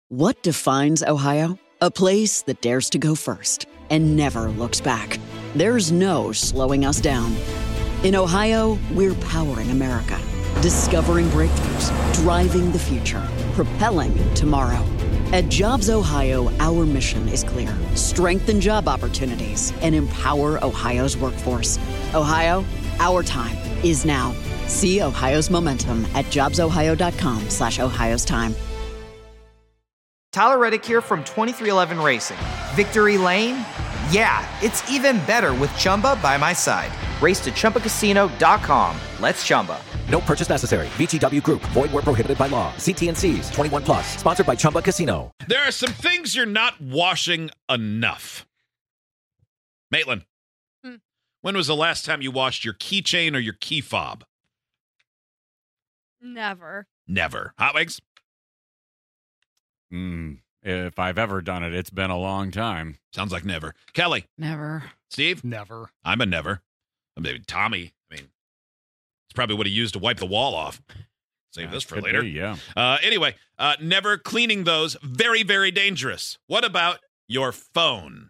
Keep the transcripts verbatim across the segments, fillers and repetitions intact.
What defines Ohio? A place that dares to go first and never looks back. There's no slowing us down. In Ohio, we're powering America, discovering breakthroughs, driving the future, propelling tomorrow. At Jobs Ohio, our mission is clear. Strengthen job opportunities and empower Ohio's workforce. Ohio, our time is now. See Ohio's momentum at jobsohio.com slash Ohio's time. Tyler Reddick here from twenty-three eleven Racing. Victory Lane? Yeah, it's even better with Chumba by my side. Race to Chumba Casino dot com. Let's Chumba. No purchase necessary. V G W Group. Void where prohibited by law. See T and C's. twenty-one plus. Sponsored by Chumba Casino. There are some things you're not washing enough. Maitland, hmm. when was the last time you washed your keychain or your key fob? Never. Never. Hot Wings? Mm, if I've ever done it, it's been a long time. Sounds like never. Kelly? Never. Steve? Never. I'm a never. Maybe Tommy. I mean, it's probably what he used to wipe the wall off. Save yeah, this for later. Be, yeah. Uh, anyway, uh, never cleaning those. Very, very dangerous. What about your phone?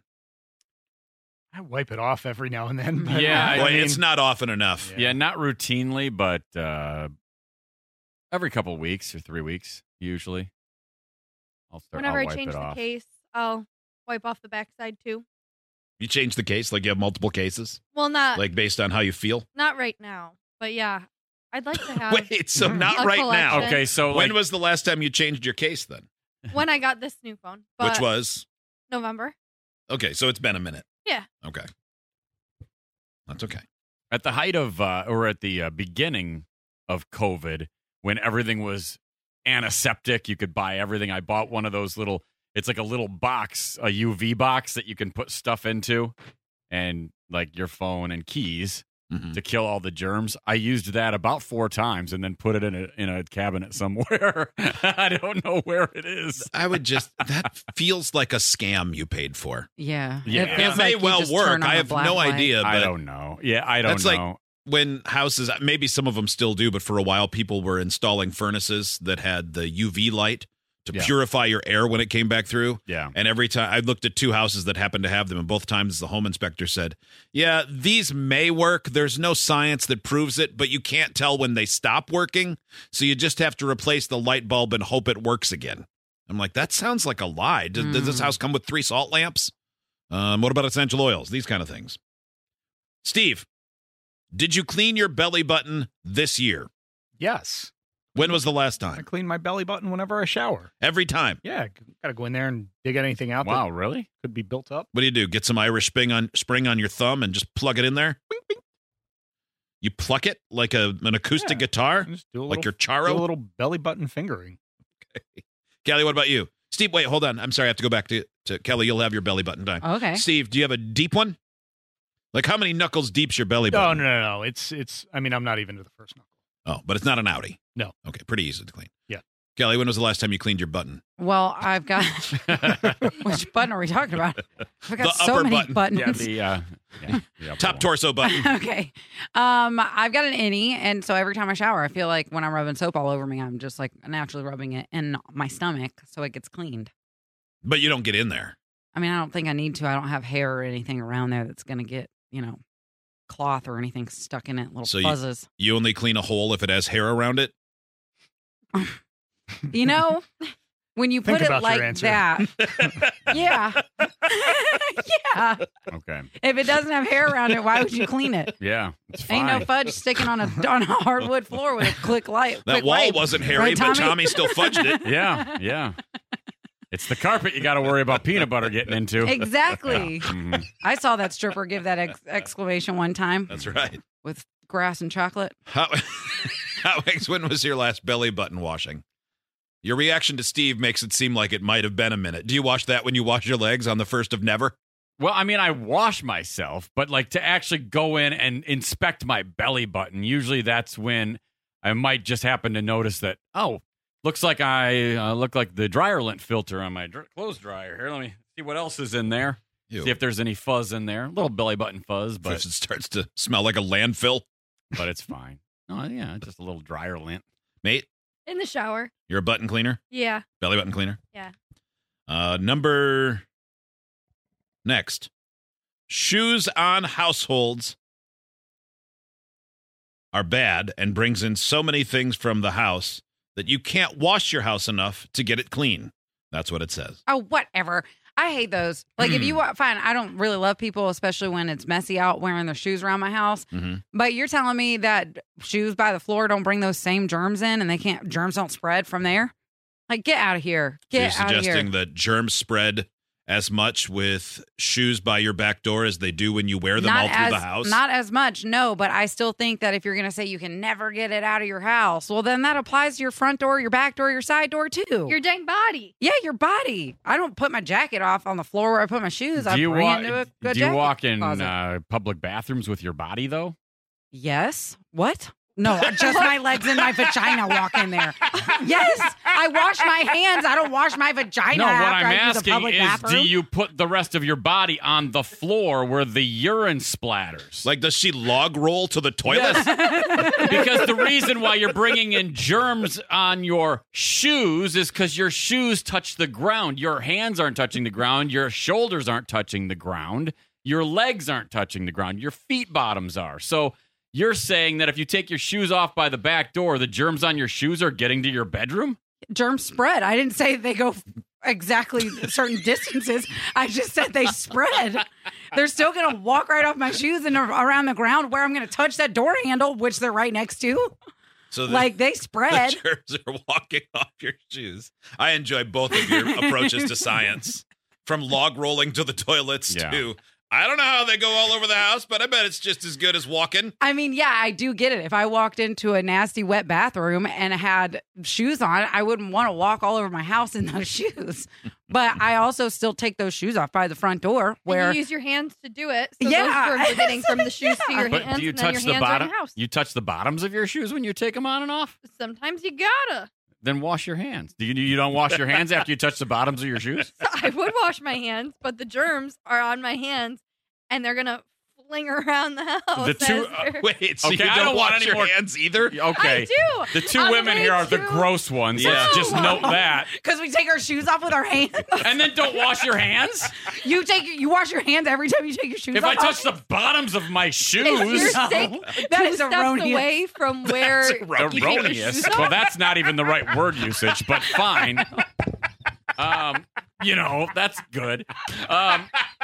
I wipe it off every now and then. But yeah. Boy, I mean, it's not often enough. Yeah, yeah not routinely, but uh, every couple of weeks or three weeks, usually. I'll start. Whenever I'll I wipe change it the off. case, I'll wipe off the backside too. You change the case like you have multiple cases? Well, not like based on how you feel? Not right now, but yeah, I'd like to have. Wait, so not right collection. now? Okay, so when like, was the last time you changed your case then? When I got this new phone, but which was November. Okay, so it's been a minute. Yeah. Okay, that's okay. At the height of, uh, or at the uh, beginning of COVID, when everything was antiseptic, you could buy everything. I bought one of those little. It's like a little box, a U V box that you can put stuff into, and like your phone and keys mm-hmm. to kill all the germs. I used that about four times and then put it in a in a cabinet somewhere. I don't know where it is. I would just that feels like a scam you paid for. Yeah, yeah. It, it feels may like well work. I have no light. idea. But I don't know. Yeah, I don't that's know. Like when houses, maybe some of them still do, but for a while, people were installing furnaces that had the U V light to yeah. purify your air when it came back through. Yeah. And every time I looked at two houses that happened to have them, and both times the home inspector said, yeah, these may work. There's no science that proves it, but you can't tell when they stop working. So you just have to replace the light bulb and hope it works again. I'm like, that sounds like a lie. Does, mm. does this house come with three salt lamps? Um, what about essential oils? These kind of things. Steve, did you clean your belly button this year? Yes. When was the last time? I clean my belly button whenever I shower. Every time? Yeah, got to go in there and dig anything out. Wow, that really? Could be built up. What do you do? Get some Irish spring on spring on your thumb and just plug it in there? Bing, bing. You pluck it like a an acoustic yeah, guitar? Just do a like little, your charo? Do a little belly button fingering. Okay. Kelly, what about you? Steve, wait, hold on. I'm sorry, I have to go back to, to Kelly. You'll have your belly button done. Okay. Steve, do you have a deep one? Like how many knuckles deep's your belly button? No, no, no, no. It's, it's, I mean, I'm not even to the first knuckle. Oh, but it's not an outie. No. Okay, pretty easy to clean. Yeah. Kelly, when was the last time you cleaned your button? Well, I've got... Which button are we talking about? I've got the so upper many button. buttons. Yeah, the, uh, yeah, the top one. torso button. Okay. Um, I've got an innie, and so every time I shower, I feel like when I'm rubbing soap all over me, I'm just like naturally rubbing it in my stomach so it gets cleaned. But you don't get in there. I mean, I don't think I need to. I don't have hair or anything around there that's going to get, you know, cloth or anything stuck in it, little so fuzzes. You, you only clean a hole if it has hair around it? You know, when you put Think it about your like answer. that, yeah, yeah. Okay. If it doesn't have hair around it, why would you clean it? Yeah, it's fine. Ain't no fudge sticking on a on a hardwood floor with a click light. That quick wall wipe. wasn't hairy, Right, but Tommy? Tommy still fudged it. Yeah, yeah. It's the carpet you got to worry about peanut butter getting into. Exactly. Yeah. Mm-hmm. I saw that stripper give that ex- exclamation one time. That's right. With grass and chocolate. How, how, when was your last belly button washing? Your reaction to Steve makes it seem like it might have been a minute. Do you wash that when you wash your legs on the first of never? Well, I mean, I wash myself, but like to actually go in and inspect my belly button, usually that's when I might just happen to notice that, oh, looks like I uh, look like the dryer lint filter on my dr- clothes dryer. Here, let me see what else is in there. Ew. See if there's any fuzz in there. A little belly button fuzz, but If it starts to smell like a landfill. but it's fine. Oh, yeah, just a little dryer lint. Mate, In the shower. you're a button cleaner? Yeah. Belly button cleaner? Yeah. Uh, number next, shoes on households are bad and brings in so many things from the house that you can't wash your house enough to get it clean. That's what it says. Oh, whatever. I hate those. Like, if you wa- fine, I don't really love people, especially when it's messy out wearing their shoes around my house. Mm-hmm. But you're telling me that shoes by the floor don't bring those same germs in, and they can't germs don't spread from there? Like, get out of here. Get so you're out of here. suggesting that germs spread as much with shoes by your back door as they do when you wear them not all through as, the house? Not as much, no. But I still think that if you're going to say you can never get it out of your house, well, then that applies to your front door, your back door, your side door, too. Your dang body. Yeah, your body. I don't put my jacket off on the floor where I put my shoes. I Do you, bring wa- it into a good do you jacket walk in closet. uh, public bathrooms with your body, though? Yes. What? No, just my legs and my vagina walk in there. Yes, I wash my hands. I don't wash my vagina. No, what after I'm I use the asking public is, bathroom. do you put the rest of your body on the floor where the urine splatters? Like, does she log roll to the toilet? Because the reason why you're bringing in germs on your shoes is because your shoes touch the ground. Your hands aren't touching the ground. Your shoulders aren't touching the ground. Your legs aren't touching the ground. Your feet bottoms are. So you're saying that if you take your shoes off by the back door, the germs on your shoes are getting to your bedroom? Germs spread. I didn't say they go exactly certain distances. I just said they spread. They're still going to walk right off my shoes and around the ground where I'm going to touch that door handle, which they're right next to. So the, Like, they spread. The germs are walking off your shoes. I enjoy both of your approaches to science, from log rolling to the toilets Yeah. to, I don't know how they go all over the house, but I bet it's just as good as walking. I mean, yeah, I do get it. If I walked into a nasty, wet bathroom and had shoes on, I wouldn't want to walk all over my house in those shoes. But I also still take those shoes off by the front door where And you use your hands to do it. So Yeah. those germs are getting from the shoes to your But hands, do you and then touch your the hands are in bottom? your house. You touch the bottoms of your shoes when you take them on and off? Sometimes you gotta. Then wash your hands. Do you you don't wash your hands after you touch the bottoms of your shoes? So I would wash my hands, but the germs are on my hands, and they're gonna fling around the house. The two- as they're- Wait, so Okay, you I don't, don't want wash any your more- hands either? Okay. I do. The two On the women way here are the to- gross ones. Yeah. Let's just note that. because we take our shoes off with our hands. And then don't wash your hands? You take you wash your hands every time you take your shoes If off. I touch the bottoms of my If shoes, you're No. staying That two is steps erroneous. away from where That's you take your erroneous. shoes off. Well, that's not even the right word usage, but fine. Um, you know, that's good. Um,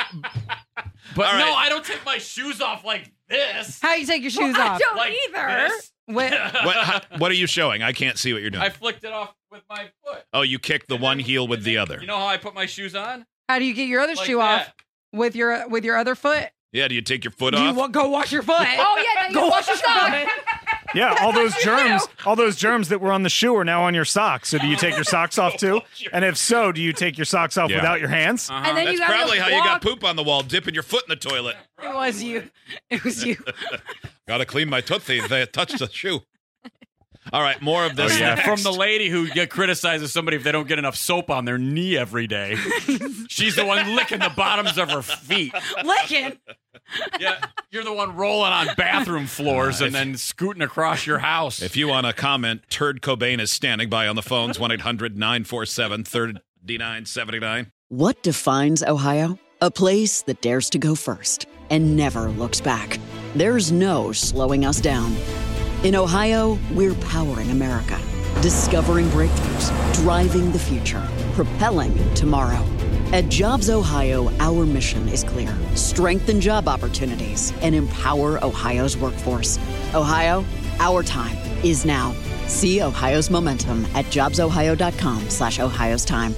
but All right. no, I don't take my shoes off like this. How you take your shoes I off? don't Like either. this. With- What, how- what are you showing? I can't see what you're doing. I flicked it off with my foot. Oh, you kick the And one then- heel with the other. You know how I put my shoes on? How do you get your other Like shoe that. off with your with your other foot? Yeah, do you take your foot You off? wa- go wash your foot. Oh yeah, now you Go wash wash your your sock. Yeah, all those That's what you germs, all those germs that were on the shoe are now on your socks. So do you take your socks off too? And if so, do you take your socks off Yeah. without your hands? Uh-huh. And then That's you gotta probably how you walk- got poop on the wall, dipping your foot in the toilet. It was you. It was you. Gotta clean my tootsie. They touched the shoe. All right, more of Oh, this. yeah, next. from the lady who get criticizes somebody if they don't get enough soap on their knee every day. She's the one licking the bottoms of her feet. Licking. Yeah, you're the one rolling on bathroom floors and then scooting across your house. If you want to comment, Turd Cobain is standing by on the phones, one eight hundred nine four seven three nine seven nine. What defines Ohio? A place that dares to go first and never looks back. There's no slowing us down. In Ohio, we're powering America, discovering breakthroughs, driving the future, propelling tomorrow. At Jobs Ohio, our mission is clear: strengthen job opportunities and empower Ohio's workforce. Ohio, our time is now. See Ohio's momentum at jobsohio.com slash Ohio's time.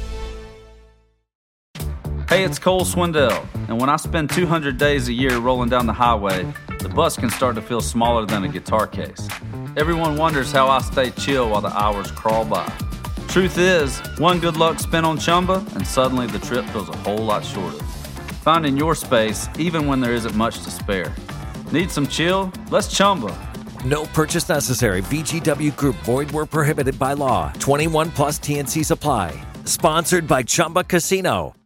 Hey, it's Cole Swindell, and when I spend two hundred days a year rolling down the highway, the bus can start to feel smaller than a guitar case. Everyone wonders how I stay chill while the hours crawl by. Truth is, one good luck spin on Chumba, and suddenly the trip feels a whole lot shorter. Finding your space, even when there isn't much to spare. Need some chill? Let's Chumba. No purchase necessary. V G W Group. Void where prohibited by law. twenty-one plus T N Cs apply. Sponsored by Chumba Casino.